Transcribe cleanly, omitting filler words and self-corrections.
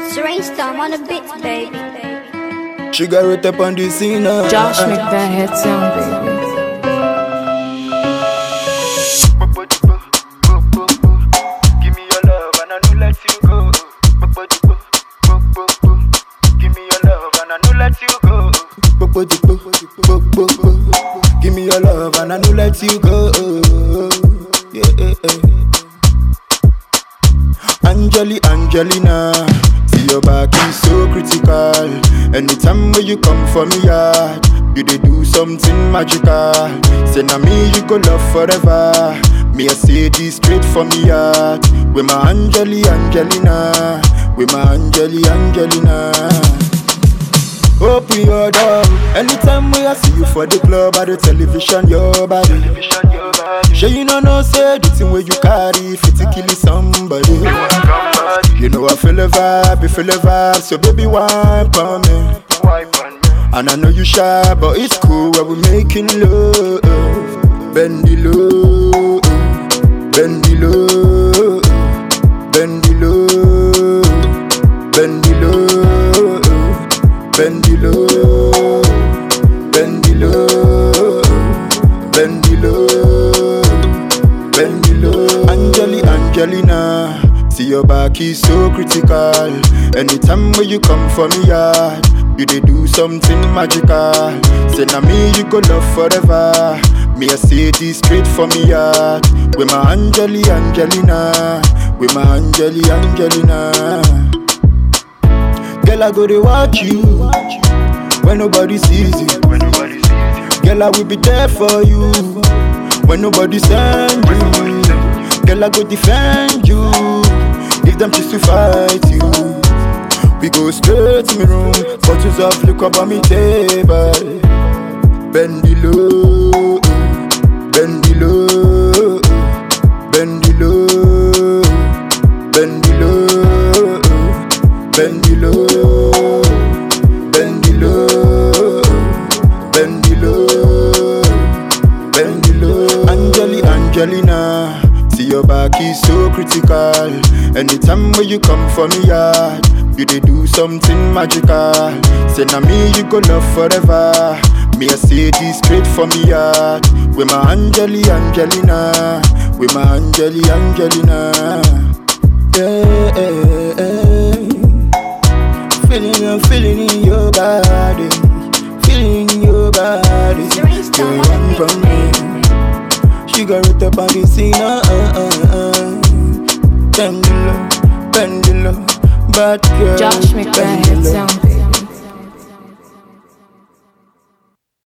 Rainstorm on the beats, baby. Sugar right up on the scene. Josh make that head sound, baby. Give me your love and I know let you go. Give me your love and I know let you go. Give me your love and I know let you go. Yeah. Angelina, see your back is so critical. Anytime when you come for me yard, you dey do something magical. Say na me you go love forever. Me I say this straight for me yard. With my Angelina, with my Angelina. Open your door. Anytime when I see you for the club or the television, your body. Sure you know say the thing where you carry fit to kill somebody. You know I feel a vibe, so baby wine on me. And I know you shy, but it's cool when we're making love. Bend it low, bend it low, bend it low, bend it low, bend it low, bend it low, bend it low, bend it low. Angelina, see your back is so critical. Anytime when you come for me yard, you dey do something magical. Say na me you go love forever. Me I say this straight for me yard. With my Angelina, with my Angelina. Girl I go to watch you when nobody sees you. Girl I will be there for you when nobody send you. Girl I go defend you if them choose to fight you. We go straight to me room, bottles of liquor by me table. Bend it low, bend it low, bend it low, bend it low, bend it low, bend it low, bend it low, bend it low. Angelina, see your back is so critical. Anytime when you come for me yard, you dey do something magical. Say na me you go love forever. Me I say this straight for me yard. With my Angelina, with my Angelina. Yeah. Feeling in your body, feeling in your body. You run from me. She got right up on the scene. Bend it low, bad girl. Josh make that head sound, baby.